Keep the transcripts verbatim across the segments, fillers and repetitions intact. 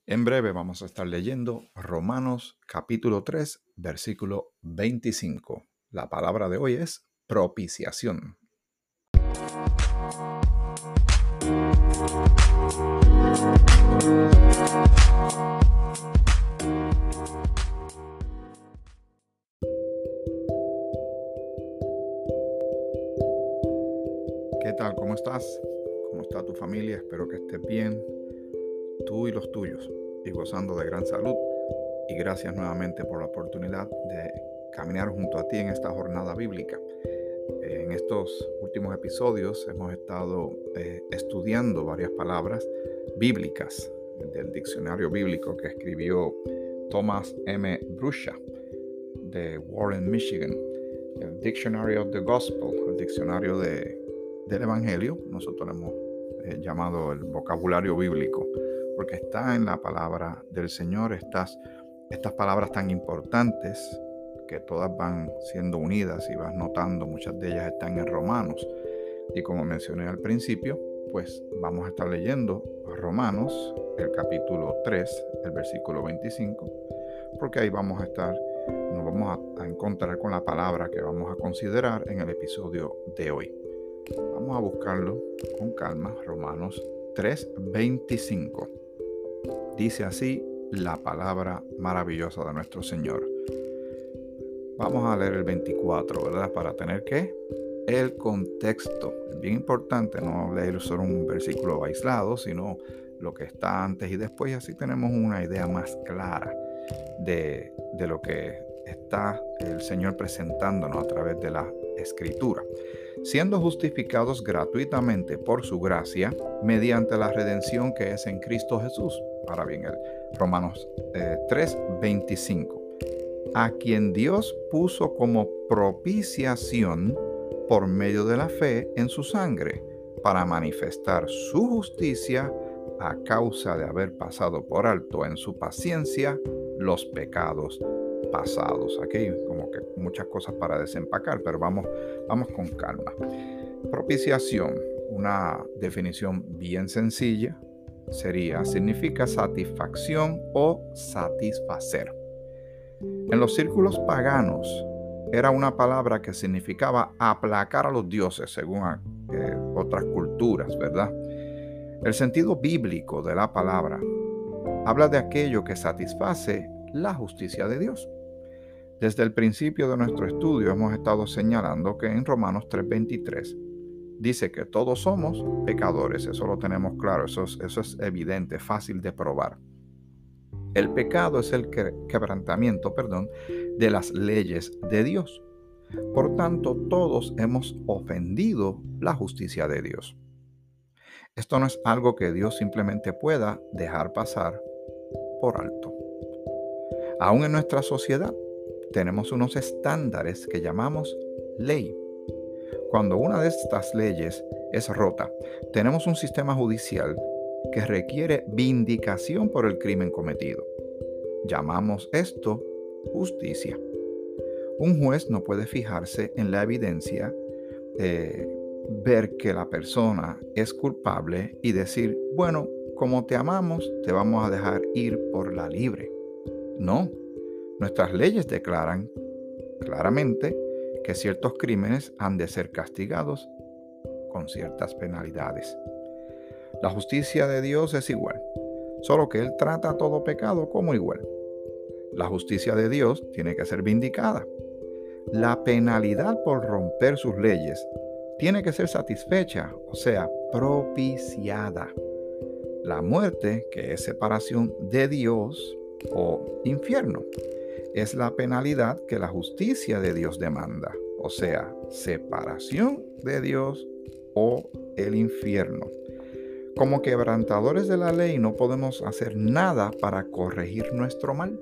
En breve vamos a estar leyendo Romanos capítulo tres, versículo veinticinco. La palabra de hoy es propiciación. ¿Qué tal? ¿Cómo estás? ¿Cómo está tu familia? Espero que estés bien, tú y los tuyos, y gozando de gran salud. Y gracias nuevamente por la oportunidad de caminar junto a ti en esta jornada bíblica. En estos últimos episodios hemos estado eh, estudiando varias palabras bíblicas del diccionario bíblico que escribió Thomas M. Brusha de Warren, Michigan. El Dictionary of the Gospel, el diccionario de, del Evangelio, nosotros lo hemos eh, llamado el vocabulario bíblico, porque está en la palabra del Señor estas, estas palabras tan importantes que todas van siendo unidas y vas notando, muchas de ellas están en Romanos. Y como mencioné al principio, pues vamos a estar leyendo Romanos, el capítulo tres, el versículo veinticinco, porque ahí vamos a estar, nos vamos a, a encontrar con la palabra que vamos a considerar en el episodio de hoy. Vamos a buscarlo con calma. Romanos tres, veinticinco. Dice así la palabra maravillosa de nuestro Señor. Vamos a leer el veinticuatro, ¿verdad? Para tener ¿qué? El contexto. Es bien importante no leer solo un versículo aislado, sino lo que está antes y después, y así tenemos una idea más clara de, de lo que está el Señor presentándonos a través de la Escritura. Siendo justificados gratuitamente por su gracia, mediante la redención que es en Cristo Jesús. Ahora bien, el Romanos eh, tres, veinticinco. A quien Dios puso como propiciación por medio de la fe en su sangre, para manifestar su justicia a causa de haber pasado por alto en su paciencia los pecados pasados. Aquí hay como que muchas cosas para desempacar, pero vamos, vamos con calma. Propiciación, una definición bien sencilla, sería, significa satisfacción o satisfacer. En los círculos paganos era una palabra que significaba aplacar a los dioses, según eh, otras culturas, ¿verdad? El sentido bíblico de la palabra habla de aquello que satisface la justicia de Dios. Desde el principio de nuestro estudio hemos estado señalando que en Romanos tres veintitrés dice que todos somos pecadores. Eso lo tenemos claro, eso es, eso es evidente, fácil de probar. El pecado es el quebrantamiento, perdón, de las leyes de Dios. Por tanto, todos hemos ofendido la justicia de Dios. Esto no es algo que Dios simplemente pueda dejar pasar por alto. Aún en nuestra sociedad tenemos unos estándares que llamamos ley. Cuando una de estas leyes es rota, tenemos un sistema judicial que requiere vindicación por el crimen cometido. Llamamos esto justicia. Un juez no puede fijarse en la evidencia, eh, ver que la persona es culpable y decir, bueno, como te amamos, te vamos a dejar ir por la libre. No, nuestras leyes declaran claramente que ciertos crímenes han de ser castigados con ciertas penalidades. La justicia de Dios es igual, solo que Él trata todo pecado como igual. La justicia de Dios tiene que ser vindicada. La penalidad por romper sus leyes tiene que ser satisfecha, o sea, propiciada. La muerte, que es separación de Dios o infierno, es la penalidad que la justicia de Dios demanda, o sea, separación de Dios o el infierno. Como quebrantadores de la ley no podemos hacer nada para corregir nuestro mal.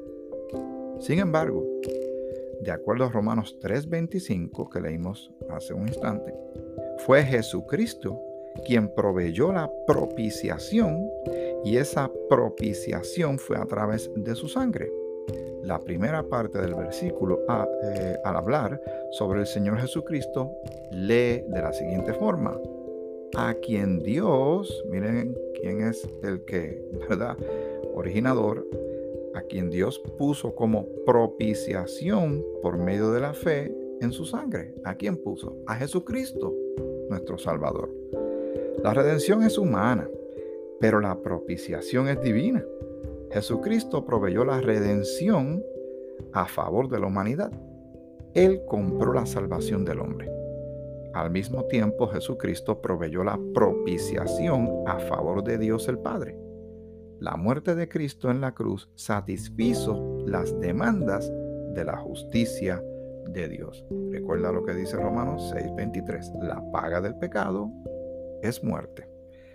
Sin embargo, de acuerdo a Romanos tres veinticinco que leímos hace un instante, fue Jesucristo quien proveyó la propiciación, y esa propiciación fue a través de su sangre. La primera parte del versículo, a, eh, al hablar sobre el Señor Jesucristo, lee de la siguiente forma: a quien Dios, miren ¿Quién es el que, verdad? Originador, a quien Dios puso como propiciación por medio de la fe en su sangre. ¿A quién puso? A Jesucristo, nuestro Salvador. La redención es humana, pero la propiciación es divina. Jesucristo proveyó la redención a favor de la humanidad. Él compró la salvación del hombre. Al mismo tiempo, Jesucristo proveyó la propiciación a favor de Dios el Padre. La muerte de Cristo en la cruz satisfizo las demandas de la justicia de Dios. Recuerda lo que dice Romanos seis veintitrés. La paga del pecado es muerte.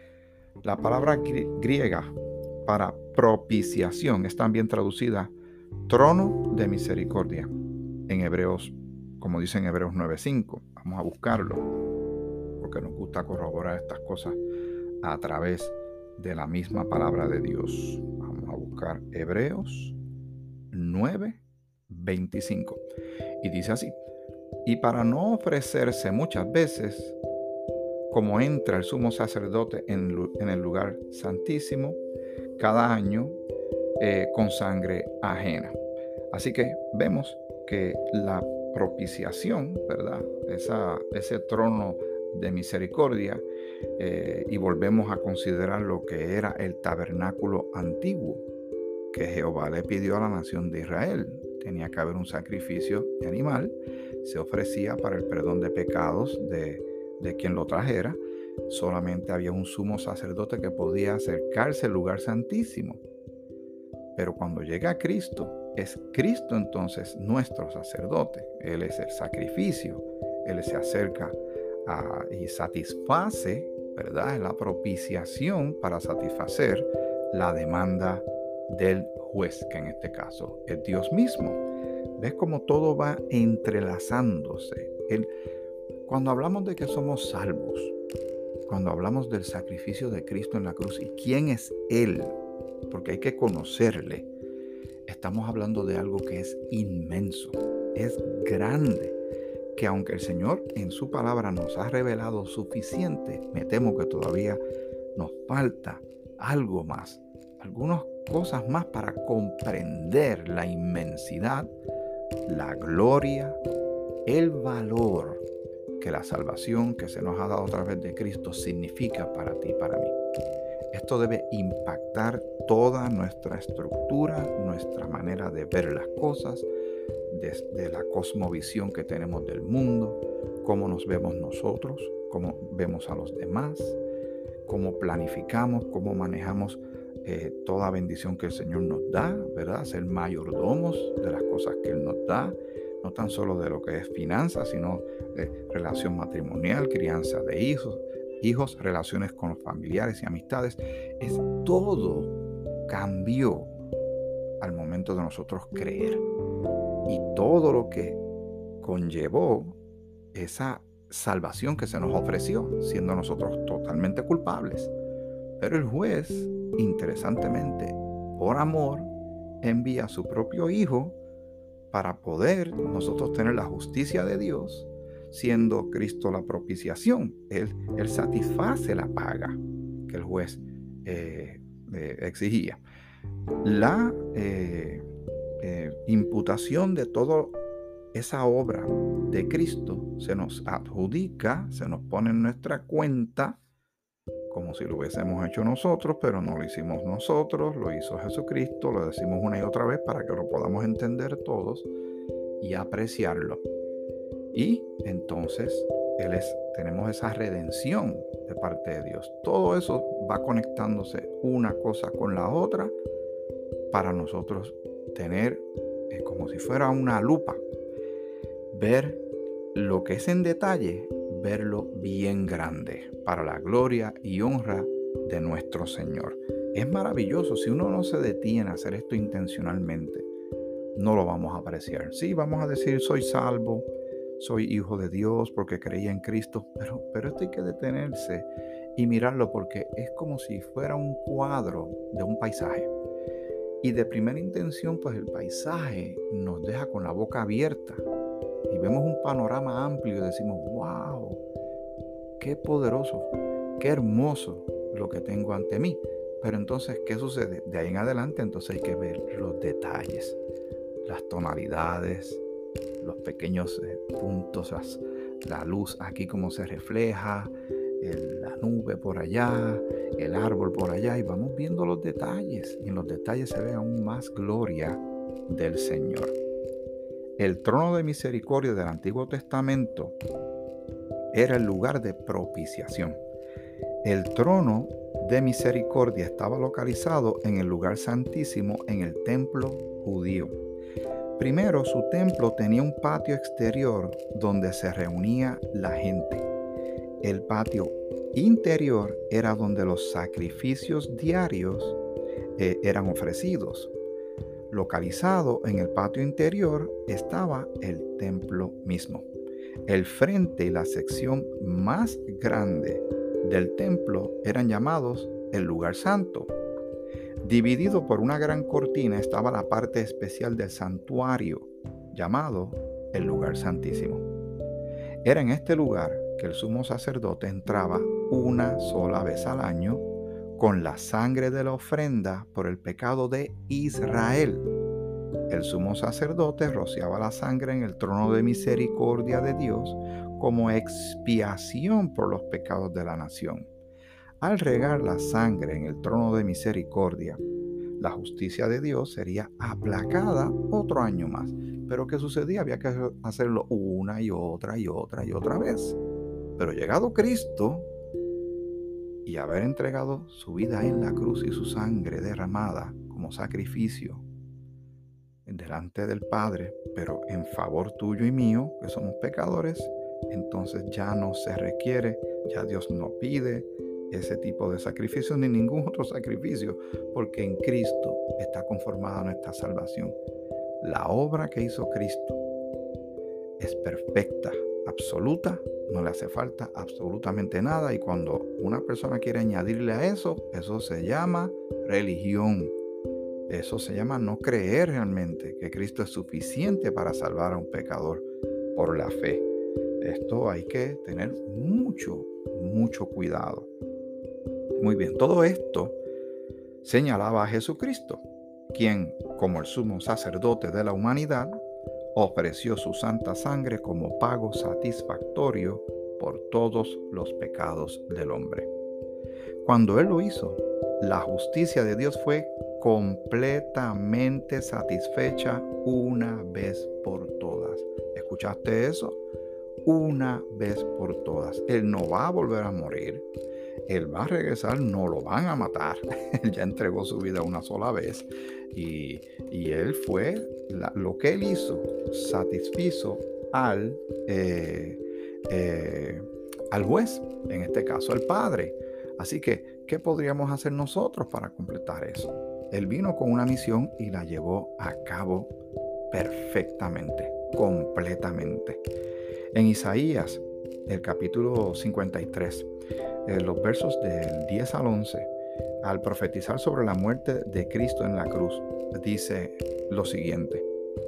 La palabra griega para propiciación es también traducida trono de misericordia en Hebreos, como dice en Hebreos nueve cinco. Vamos a buscarlo porque nos gusta corroborar estas cosas a través de la misma palabra de Dios. Vamos a buscar Hebreos nueve veinticinco y dice así: y para no ofrecerse muchas veces, como entra el sumo sacerdote en, en el lugar santísimo cada año eh, con sangre ajena. Así que vemos que la propiciación, ¿verdad? Esa, ese trono de misericordia, eh, y volvemos a considerar lo que era el tabernáculo antiguo que Jehová le pidió a la nación de Israel. Tenía que haber un sacrificio de animal, se ofrecía para el perdón de pecados de, de quien lo trajera. Solamente había un sumo sacerdote que podía acercarse al lugar santísimo. Pero cuando llega Cristo, es Cristo entonces nuestro sacerdote. Él es el sacrificio. Él se acerca a, y satisface, ¿verdad? La propiciación para satisfacer la demanda del juez, que en este caso es Dios mismo. ¿Ves cómo todo va entrelazándose? El, cuando hablamos de que somos salvos, cuando hablamos del sacrificio de Cristo en la cruz y quién es Él, porque hay que conocerle, estamos hablando de algo que es inmenso, es grande, que aunque el Señor en su palabra nos ha revelado suficiente, me temo que todavía nos falta algo más, algunas cosas más para comprender la inmensidad, la gloria, el valor que la salvación que se nos ha dado a través de Cristo significa para ti y para mí. Esto debe impactar toda nuestra estructura, nuestra manera de ver las cosas, desde la cosmovisión que tenemos del mundo, cómo nos vemos nosotros, cómo vemos a los demás, cómo planificamos, cómo manejamos eh, toda bendición que el Señor nos da, ¿verdad? Ser mayordomos de las cosas que Él nos da, no tan solo de lo que es finanzas, sino eh, relación matrimonial, crianza de hijos, hijos, relaciones con familiares y amistades. Es todo cambió al momento de nosotros creer. Y todo lo que conllevó esa salvación que se nos ofreció, siendo nosotros totalmente culpables. Pero el juez, interesantemente, por amor, envía a su propio Hijo para poder nosotros tener la justicia de Dios, siendo Cristo la propiciación. Él, él satisface la paga que el juez eh, eh, exigía. La eh, eh, imputación de toda esa obra de Cristo se nos adjudica, se nos pone en nuestra cuenta, como si lo hubiésemos hecho nosotros, pero no lo hicimos nosotros, lo hizo Jesucristo. Lo decimos una y otra vez para que lo podamos entender todos y apreciarlo. Y entonces él es, tenemos esa redención de parte de Dios. Todo eso va conectándose una cosa con la otra para nosotros tener, eh, como si fuera una lupa, ver lo que es en detalle, verlo bien grande, para la gloria y honra de nuestro Señor. Es maravilloso. Si uno no se detiene a hacer esto intencionalmente, no lo vamos a apreciar. Sí, vamos a decir, soy salvo, soy hijo de Dios porque creía en Cristo, pero, pero esto hay que detenerse y mirarlo, porque es como si fuera un cuadro de un paisaje. Y de primera intención, pues el paisaje nos deja con la boca abierta y vemos un panorama amplio y decimos, wow, qué poderoso, qué hermoso lo que tengo ante mí. Pero entonces, ¿qué sucede? De ahí en adelante, entonces hay que ver los detalles, las tonalidades, los pequeños eh, puntos, las, la luz aquí como se refleja, el, la nube por allá, el árbol por allá, y vamos viendo los detalles, y en los detalles se ve aún más gloria del Señor. El trono de misericordia del Antiguo Testamento era el lugar de propiciación. El trono de misericordia estaba localizado en el lugar santísimo en el templo judío. Primero, su templo tenía un patio exterior donde se reunía la gente. El patio interior era donde los sacrificios diarios eh, eran ofrecidos. Localizado en el patio interior estaba el templo mismo. El frente y la sección más grande del templo eran llamados el lugar santo. Dividido por una gran cortina estaba la parte especial del santuario, llamado el lugar santísimo. Era en este lugar que el sumo sacerdote entraba una sola vez al año con la sangre de la ofrenda por el pecado de Israel. El sumo sacerdote rociaba la sangre en el trono de misericordia de Dios como expiación por los pecados de la nación. Al regar la sangre en el trono de misericordia, la justicia de Dios sería aplacada otro año más. Pero ¿qué sucedía? Había que hacerlo una y otra y otra y otra vez. Pero llegado Cristo y haber entregado su vida en la cruz y su sangre derramada como sacrificio delante del Padre, pero en favor tuyo y mío, que somos pecadores, entonces ya no se requiere, ya Dios no pide ese tipo de sacrificio ni ningún otro sacrificio, porque en Cristo está conformada nuestra salvación. La obra que hizo Cristo es perfecta, absoluta, no le hace falta absolutamente nada, y cuando una persona quiere añadirle a eso, eso se llama religión. Eso se llama no creer realmente que Cristo es suficiente para salvar a un pecador por la fe. Esto hay que tener mucho, mucho cuidado. Muy bien, todo esto señalaba a Jesucristo, quien, como el sumo sacerdote de la humanidad, ofreció su santa sangre como pago satisfactorio por todos los pecados del hombre. Cuando Él lo hizo, la justicia de Dios fue completamente satisfecha una vez por todas. ¿Escuchaste eso? Una vez por todas. Él no va a volver a morir. Él va a regresar, no lo van a matar. Él ya entregó su vida una sola vez. Y, y Él fue, la, lo que Él hizo, satisfizo al, eh, eh, al juez, en este caso al Padre. Así que, ¿qué podríamos hacer nosotros para completar eso? Él vino con una misión y la llevó a cabo perfectamente, completamente. En Isaías, el capítulo cincuenta y tres, eh, los versos del diez al once, al profetizar sobre la muerte de Cristo en la cruz, dice lo siguiente: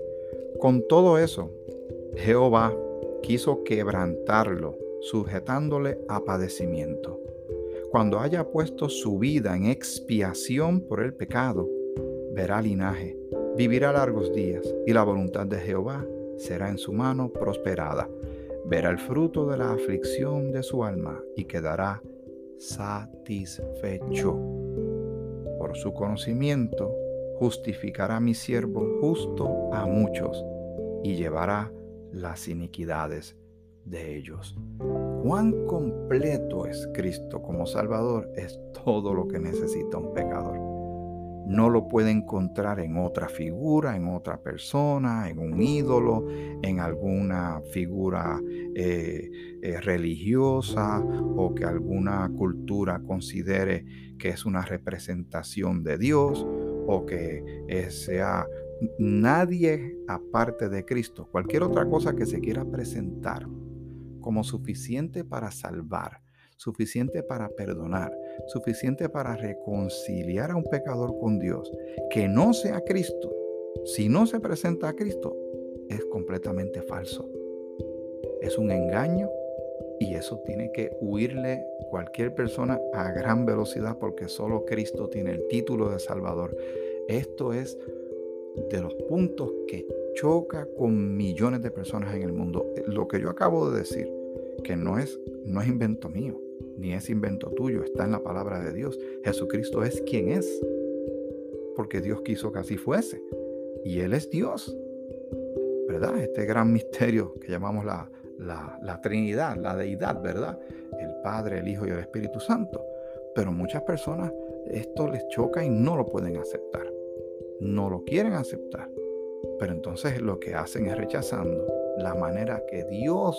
con todo eso, Jehová quiso quebrantarlo, sujetándole a padecimiento. Cuando haya puesto su vida en expiación por el pecado, verá linaje, vivirá largos días, y la voluntad de Jehová será en su mano prosperada. Verá el fruto de la aflicción de su alma y quedará satisfecho. Por su conocimiento justificará mi siervo justo a muchos y llevará las iniquidades de ellos. Cuán completo es Cristo como Salvador es todo lo que necesita un pecador. No lo puede encontrar en otra figura, en otra persona, en un ídolo, en alguna figura eh, eh, religiosa, o que alguna cultura considere que es una representación de Dios, o que eh, sea nadie aparte de Cristo. Cualquier otra cosa que se quiera presentar como suficiente para salvar, suficiente para perdonar, suficiente para reconciliar a un pecador con Dios, que no sea Cristo, si no se presenta a Cristo, es completamente falso. Es un engaño Y eso tiene que huirle cualquier persona a gran velocidad, porque solo Cristo tiene el título de Salvador. Esto es de los puntos que choca con millones de personas en el mundo. Lo que yo acabo de decir, que no es, no es invento mío, ni es invento tuyo, está en la palabra de Dios. Jesucristo es quien es, porque Dios quiso que así fuese. Y Él es Dios, ¿verdad? Este gran misterio que llamamos la, la, la Trinidad, la deidad, ¿verdad? El Padre, el Hijo y el Espíritu Santo. Pero muchas personas esto les choca y no lo pueden aceptar. No lo quieren aceptar. Pero entonces lo que hacen es rechazando la manera que Dios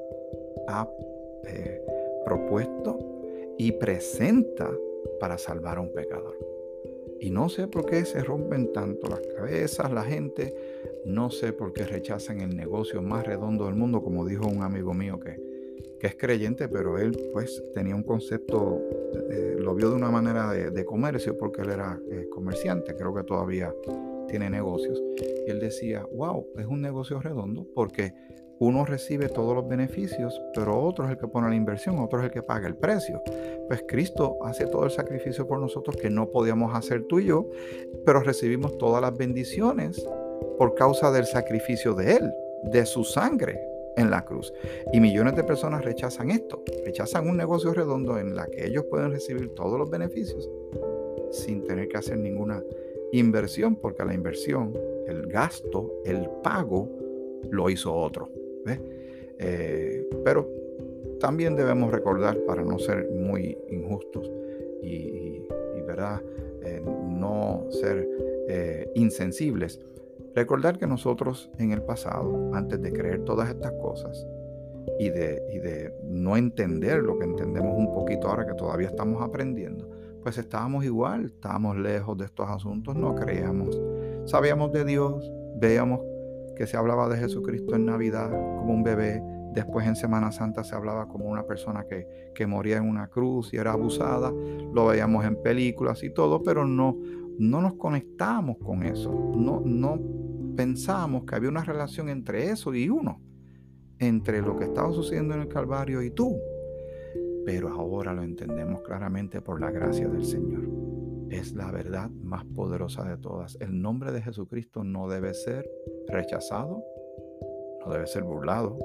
ha eh, propuesto y presenta para salvar a un pecador. Y no sé por qué se rompen tanto las cabezas la gente, no sé por qué rechazan el negocio más redondo del mundo, como dijo un amigo mío que, que es creyente, pero él pues tenía un concepto, eh, lo vio de una manera de, de comercio, porque él era eh, comerciante, creo que todavía tiene negocios. Y él decía, wow, es un negocio redondo porque uno recibe todos los beneficios, pero otro es el que pone la inversión, otro es el que paga el precio. Pues Cristo hace todo el sacrificio por nosotros que no podíamos hacer tú y yo, pero recibimos todas las bendiciones por causa del sacrificio de Él, de su sangre en la cruz. Y millones de personas rechazan esto, rechazan un negocio redondo en la que ellos pueden recibir todos los beneficios sin tener que hacer ninguna inversión, porque la inversión, el gasto, el pago, lo hizo otro. ¿Ves? Eh, pero también debemos recordar, para no ser muy injustos y, y, y ¿verdad? Eh, no ser eh, insensibles, recordar que nosotros en el pasado, antes de creer todas estas cosas y de, y de no entender lo que entendemos un poquito ahora que todavía estamos aprendiendo, pues estábamos igual, estábamos lejos de estos asuntos, no creíamos, sabíamos de Dios, veíamos que se hablaba de Jesucristo en Navidad como un bebé, después en Semana Santa se hablaba como una persona que, que moría en una cruz y era abusada, lo veíamos en películas y todo, pero no, no nos conectamos con eso, no, no pensábamos que había una relación entre eso y uno, entre lo que estaba sucediendo en el Calvario y tú. Pero ahora lo entendemos claramente por la gracia del Señor. Es la verdad más poderosa de todas. El nombre de Jesucristo no debe ser rechazado, no debe ser burlado,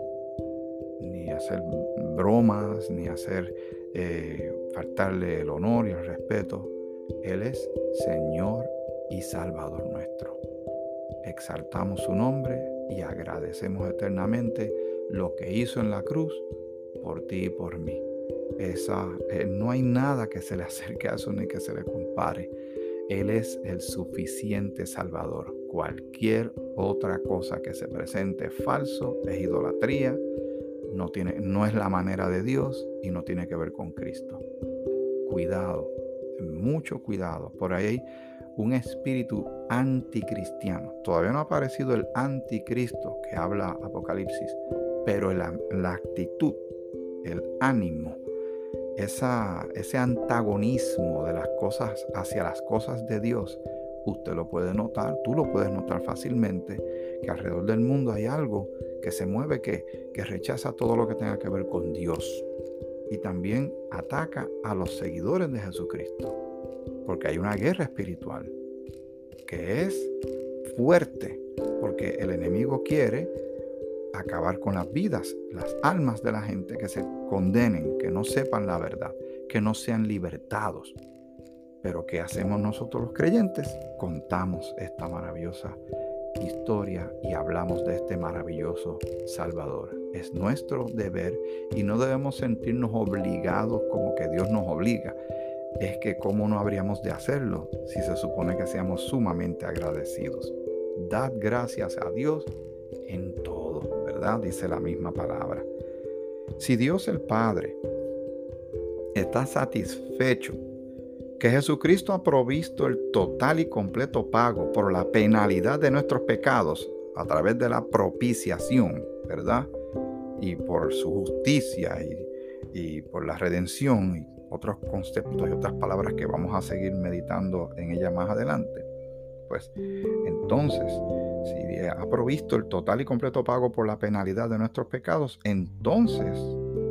ni hacer bromas, ni hacer eh, faltarle el honor y el respeto. Él es Señor y Salvador nuestro. Exaltamos su nombre y agradecemos eternamente lo que hizo en la cruz por ti y por mí. Esa, eh, no hay nada que se le acerque a eso ni que se le compare. Él es el suficiente Salvador. Cualquier otra cosa que se presente falso es idolatría, no, tiene, no es la manera de Dios y no tiene que ver con Cristo. Cuidado, mucho cuidado. Por ahí hay un espíritu anticristiano. Todavía no ha aparecido el anticristo que habla Apocalipsis, pero la, la actitud, el ánimo, Esa, ese antagonismo de las cosas hacia las cosas de Dios, usted lo puede notar, tú lo puedes notar fácilmente, que alrededor del mundo hay algo que se mueve, que, que rechaza todo lo que tenga que ver con Dios. Y también ataca a los seguidores de Jesucristo, porque hay una guerra espiritual que es fuerte, porque el enemigo quiere acabar con las vidas, las almas de la gente, que se condenen, que no sepan la verdad, que no sean libertados. Pero ¿qué hacemos nosotros los creyentes? Contamos esta maravillosa historia y hablamos de este maravilloso Salvador. Es nuestro deber y no debemos sentirnos obligados como que Dios nos obliga. Es que ¿cómo no habríamos de hacerlo si se supone que seamos sumamente agradecidos? Dad gracias a Dios en todo, ¿verdad? Dice la misma palabra. Si Dios el Padre está satisfecho que Jesucristo ha provisto el total y completo pago por la penalidad de nuestros pecados a través de la propiciación, ¿verdad? Y por su justicia y, y por la redención y otros conceptos y otras palabras que vamos a seguir meditando en ella más adelante. Pues entonces, si ha provisto el total y completo pago por la penalidad de nuestros pecados, entonces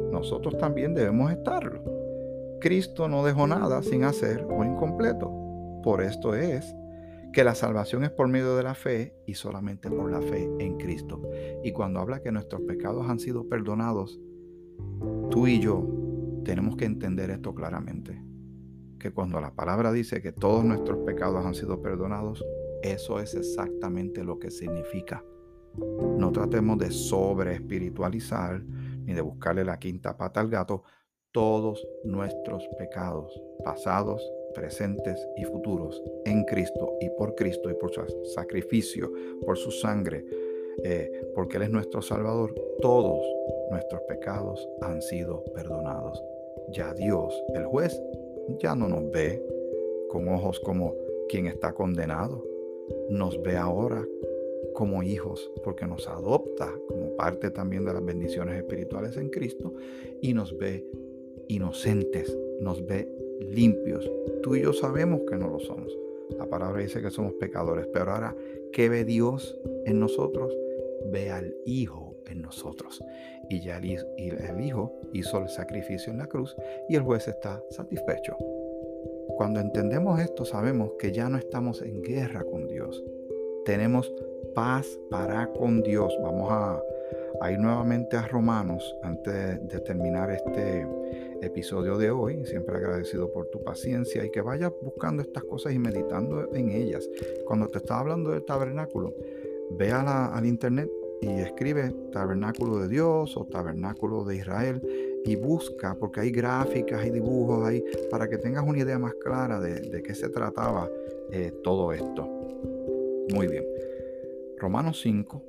nosotros también debemos estarlo. Cristo no dejó nada sin hacer o incompleto. Por esto es que la salvación es por medio de la fe y solamente por la fe en Cristo. Y cuando habla que nuestros pecados han sido perdonados, tú y yo tenemos que entender esto claramente. Que cuando la palabra dice que todos nuestros pecados han sido perdonados, eso es exactamente lo que significa. No tratemos de sobre espiritualizar ni de buscarle la quinta pata al gato. Todos nuestros pecados, pasados, presentes y futuros, en Cristo y por Cristo y por su sacrificio, por su sangre, eh, porque Él es nuestro Salvador, todos nuestros pecados han sido perdonados. Ya Dios, el juez, ya no nos ve con ojos como quien está condenado. Nos ve ahora como hijos, porque nos adopta como parte también de las bendiciones espirituales en Cristo y nos ve inocentes, nos ve limpios. Tú y yo sabemos que no lo somos. La palabra dice que somos pecadores, pero ahora, ¿qué ve Dios en nosotros? Ve al Hijo en nosotros. Y ya el, el Hijo hizo el sacrificio en la cruz y el juez está satisfecho. Cuando entendemos esto, sabemos que ya no estamos en guerra con Dios. Tenemos paz para con Dios. Vamos a, a ir nuevamente a Romanos antes de, de terminar este episodio de hoy. Siempre agradecido por tu paciencia y que vayas buscando estas cosas y meditando en ellas. Cuando te estaba hablando del tabernáculo, ve a la, al internet y escribe tabernáculo de Dios o tabernáculo de Israel y busca, porque hay gráficas, hay dibujos ahí, para que tengas una idea más clara de, de qué se trataba eh, todo esto. Muy bien. Romanos cinco,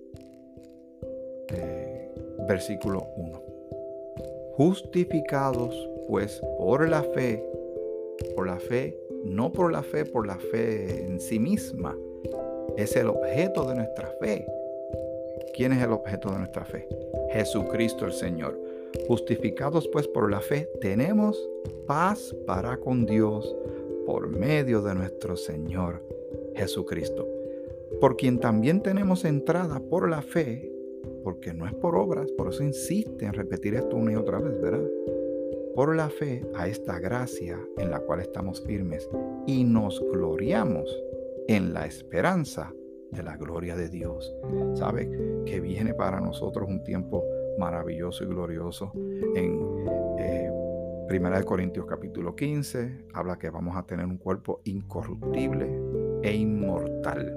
eh, versículo uno. Justificados pues por la fe, por la fe, no por la fe, por la fe en sí misma, es el objeto de nuestra fe. ¿Quién es el objeto de nuestra fe? Jesucristo el Señor. Justificados pues por la fe, tenemos paz para con Dios por medio de nuestro Señor Jesucristo, por quien también tenemos entrada por la fe, porque no es por obras, por eso insiste en repetir esto una y otra vez, ¿verdad? Por la fe a esta gracia en la cual estamos firmes y nos gloriamos en la esperanza de la gloria de Dios. ¿Sabe? Que viene para nosotros un tiempo maravilloso y glorioso. En eh, Primera de Corintios capítulo quince habla que vamos a tener un cuerpo incorruptible e inmortal.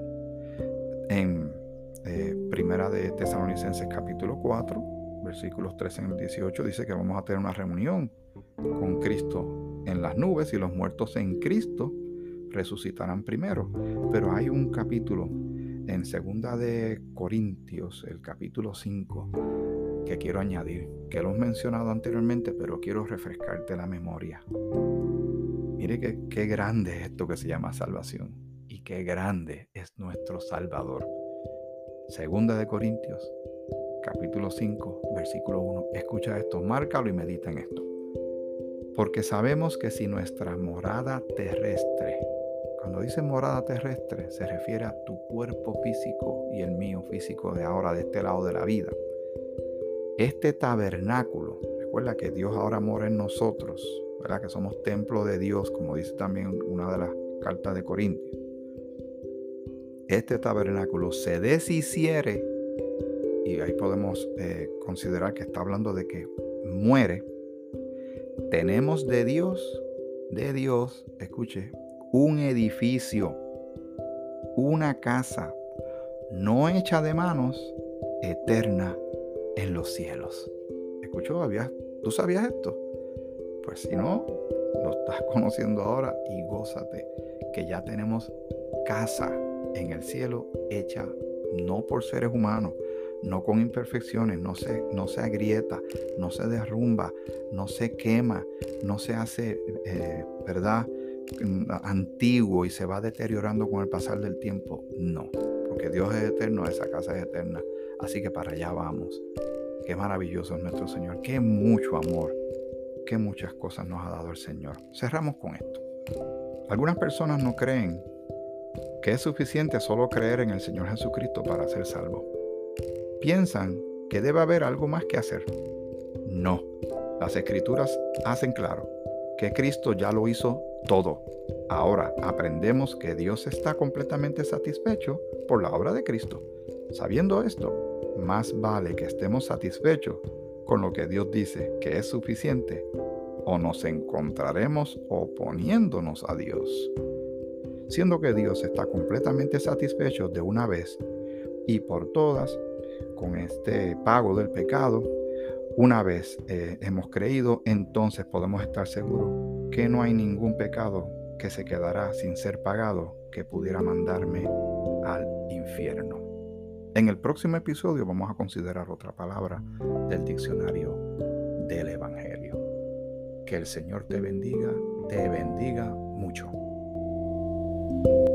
En eh, Primera de Tesalonicenses capítulo cuatro, versículos trece al dieciocho, dice que vamos a tener una reunión con Cristo en las nubes y los muertos en Cristo resucitarán primero. Pero hay un capítulo en Segunda de Corintios, el capítulo cinco, que quiero añadir, que lo he mencionado anteriormente, pero quiero refrescarte la memoria. Mire que, qué grande es esto que se llama salvación y qué grande es nuestro Salvador. Segunda de Corintios, capítulo cinco, versículo uno. Escucha esto, márcalo y medita en esto. Porque sabemos que si nuestra morada terrestre, cuando dice morada terrestre, se refiere a tu cuerpo físico y el mío físico de ahora, de este lado de la vida. Este tabernáculo, recuerda que Dios ahora mora en nosotros, ¿verdad? Que somos templo de Dios, como dice también una de las cartas de Corintios. Este tabernáculo se deshiciere, y ahí podemos eh, considerar que está hablando de que muere. Tenemos de Dios, de Dios, escuche, un edificio, una casa no hecha de manos, eterna en los cielos. ¿Escuchó? ¿Tú sabías esto? Pues si no, lo estás conociendo ahora y gózate que ya tenemos casa en el cielo hecha no por seres humanos, no con imperfecciones, no se, no se agrieta, no se derrumba, no se quema, no se hace, eh, ¿verdad?, antiguo y se va deteriorando con el pasar del tiempo. No, porque Dios es eterno, esa casa es eterna. Así que para allá vamos. Qué maravilloso es nuestro Señor, qué mucho amor, qué muchas cosas nos ha dado el Señor. Cerramos con esto. Algunas personas no creen que es suficiente solo creer en el Señor Jesucristo para ser salvo. Piensan que debe haber algo más que hacer. No, Las Escrituras hacen claro que Cristo ya lo hizo todo. Ahora aprendemos que Dios está completamente satisfecho por la obra de Cristo. Sabiendo esto, más vale que estemos satisfechos con lo que Dios dice que es suficiente, o nos encontraremos oponiéndonos a Dios. Siendo que Dios está completamente satisfecho de una vez y por todas con este pago del pecado, una vez eh, hemos creído, entonces podemos estar seguros que no hay ningún pecado que se quedará sin ser pagado que pudiera mandarme al infierno. En el próximo episodio vamos a considerar otra palabra del diccionario del Evangelio. Que el Señor te bendiga, te bendiga mucho.